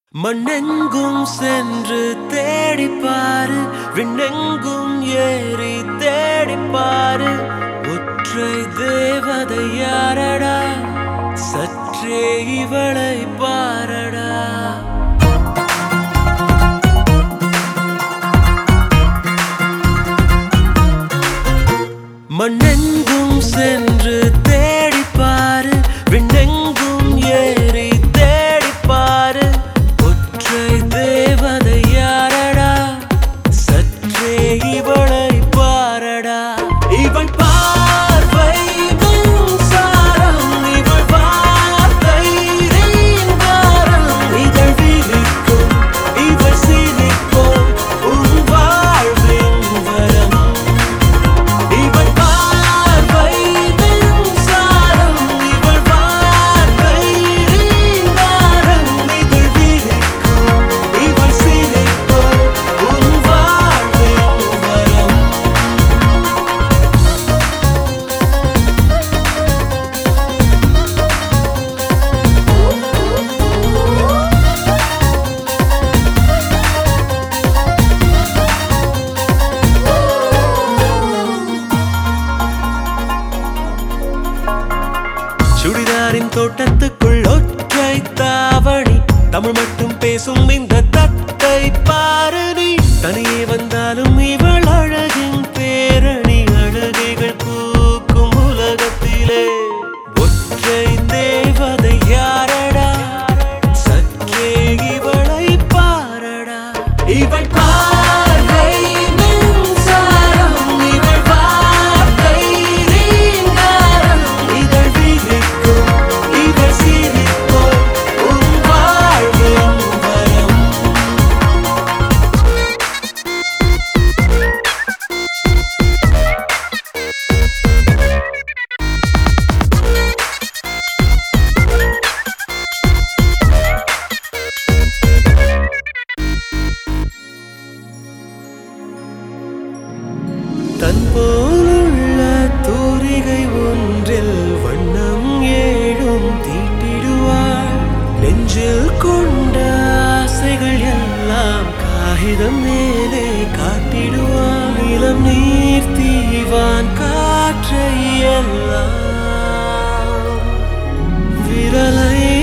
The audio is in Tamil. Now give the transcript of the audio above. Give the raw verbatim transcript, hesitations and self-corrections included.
மண்ணெங்கும் சென்று தேடிப்பாரு, விண்ணெங்கும் ஏறி தேடிப்பாரு. ஒற்றை தேவதை யாரடா, சற்றே இவளை பாரடா. மண்ணெங்கும் சென்று தேடிப்பாரு, விண்ணெங்கும் ஏறி தேடிப்பாரு. ஒற்றை தேவதை யாரடா, சற்றே இவளை பாரடா. இவள் பார்வை மின்சாரம், இவள் வார்த்தை ரீங்காரம். இதழ் விழிக்கும், இவள் சிரிக்கும், உன் வாழ்வின் வரம். இவள் பார்வை மின்சாரம், இவள் வார்த்தை ரீங்காரம். இதழ் விழிக்கும், இவள் சிரிக்கும், உன் வாழ்வின் வரம். சுடிதாரின் தோட்டத்துக்குள் ஒற்றை தாவணி, தமிழ் மட்டும் பேசும் இந்த தத்தை பாரு நீ. தனியே வந்தாலும் இவள் அழகின் பேரணி, அழகைகள் பூக்கும் உலகத்திலே. ஒற்றை தேவதை யாரடா, சற்றே இவளை பாரடா. இவள் பார்வை மின்சாரம், இவள் வார்த்தை ரீங்காரம். இதழ் விழிக்கும், இவள் சிரிக்கும், உன் வாழ்வின் வரம். தன் போலுள்ள தூரிகை ஒன்றில் வண்ணம் ஏழும் தீட்டிடுவாள். நெஞ்சில் கொண்ட ஆசைகள் எல்லாம் காகிதம் மேலே காட்டிடுவாள். இளம் நீர் தீவான் காற்றை எல்லாம் விரலை